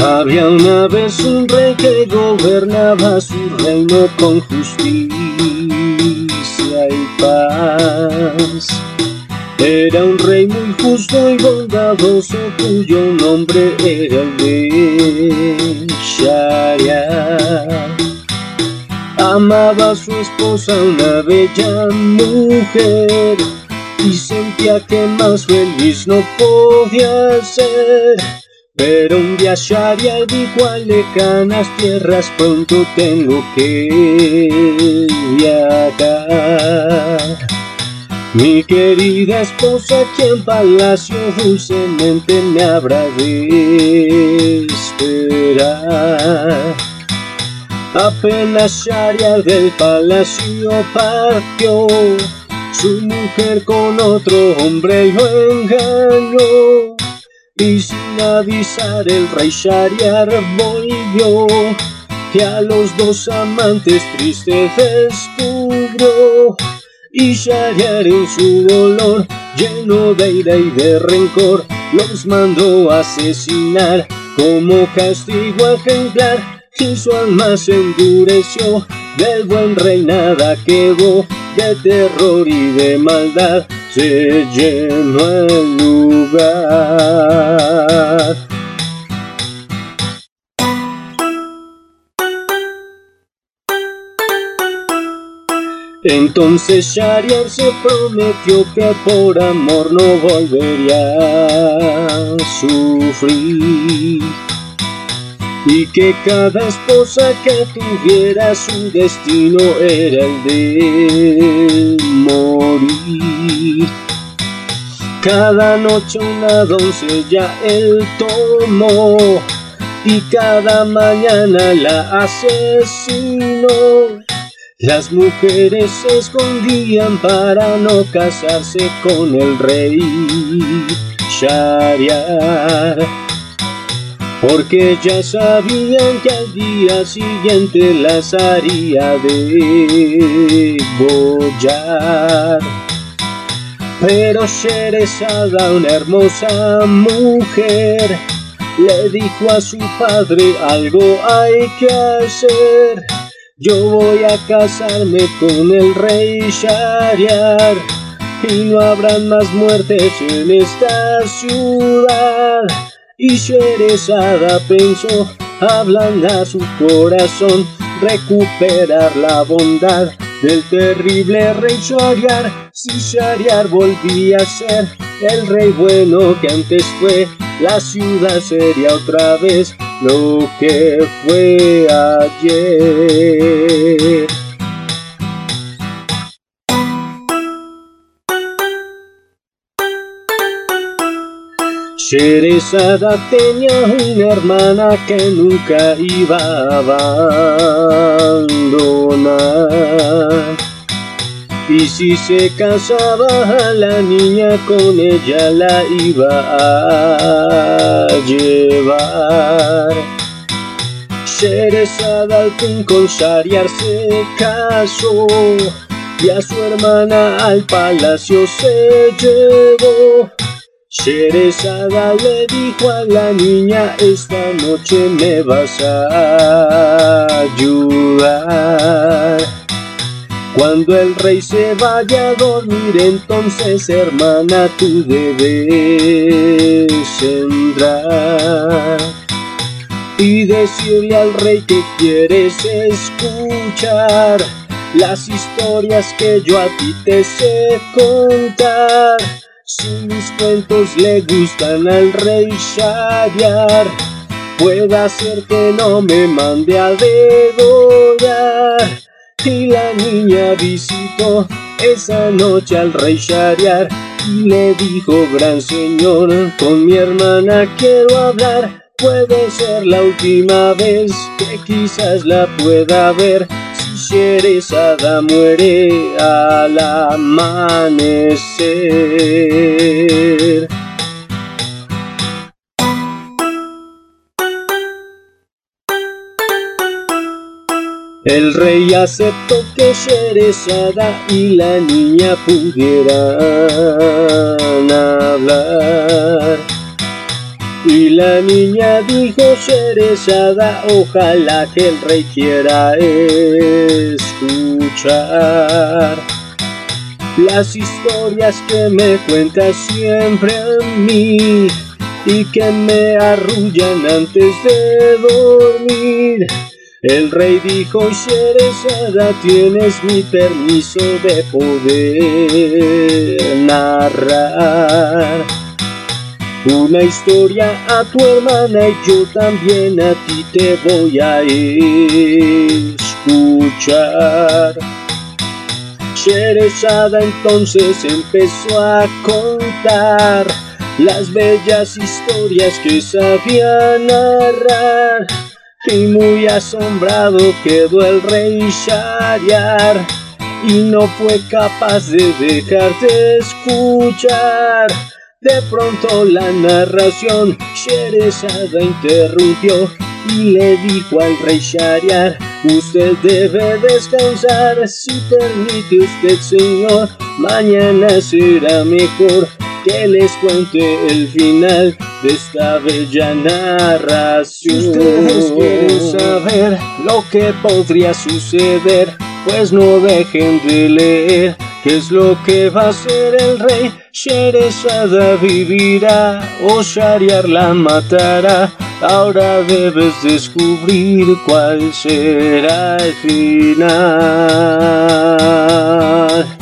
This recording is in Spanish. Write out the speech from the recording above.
Había una vez un rey que gobernaba su reino con justicia y paz. Era un rey muy justo y bondadoso, cuyo nombre era el de Shahriar. Amaba a su esposa, una bella mujer, y sentía que más feliz no podía ser. Pero un día Shahriar dijo: a lejanas tierras pronto tengo que viajar. Mi querida esposa aquí en palacio dulcemente me habrá de esperar. Apenas Shahriar del palacio partió, su mujer con otro hombre lo engañó. Y sin avisar el rey Shahriar volvió, y a los dos amantes triste descubrió. Y Shahriar en su dolor, lleno de ira y de rencor, los mandó a asesinar como castigo ejemplar. Y su alma se endureció, del buen rey nada quedó, de terror y de maldad se llenó el lugar. Entonces Shahriar se prometió que por amor no volvería a sufrir, y que cada esposa que tuviera su destino era el de morir. Cada noche una doncella él tomó, y cada mañana la asesinó. Las mujeres se escondían para no casarse con el rey Shahriar, porque ya sabían que al día siguiente las haría degollar. Pero Sherezada, una hermosa mujer, le dijo a su padre: algo hay que hacer. Yo voy a casarme con el rey Shahriar, y no habrán más muertes en esta ciudad. Y Sherezada pensó ablandar su corazón, recuperar la bondad del terrible rey Shahriar. Si Shahriar volvía a ser el rey bueno que antes fue, la ciudad sería otra vez lo que fue ayer. Sherezada tenía una hermana que nunca iba a abandonar, y si se casaba la niña con ella la iba a llevar. Sherezada al fin con Shahriar se casó, y a su hermana al palacio se llevó. Sherezada le dijo a la niña: esta noche me vas a ayudar. Cuando el rey se vaya a dormir, entonces hermana tú debes entrar y decirle al rey que quieres escuchar las historias que yo a ti te sé contar. Si mis cuentos le gustan al rey Shahriar, puede ser que no me mande a degollar. Y la niña visitó esa noche al rey Shahriar y le dijo: gran señor, con mi hermana quiero hablar. Puede ser la última vez que quizás la pueda ver. Si Sherezada muere al amanecer. El rey aceptó que Sherezada y la niña pudieran hablar. Y la niña dijo: Sherezada, ojalá que el rey quiera escuchar las historias que me cuentas siempre a mí y que me arrullan antes de dormir. El rey dijo: Sherezada, tienes mi permiso de poder narrar una historia a tu hermana, y yo también a ti te voy a escuchar. Sherezada entonces empezó a contar las bellas historias que sabía narrar, y muy asombrado quedó el rey Shahryar, y no fue capaz de dejar de escuchar. De pronto la narración Sherezada interrumpió y le dijo al rey Shahryar: usted debe descansar, si permite usted, señor, mañana será mejor que les cuente el final de esta bella narración. Si ustedes quieren saber lo que podría suceder, pues no dejen de leer qué es lo que va a hacer el rey. Sherezada vivirá o Shahryar la matará. Ahora debes descubrir cuál será el final.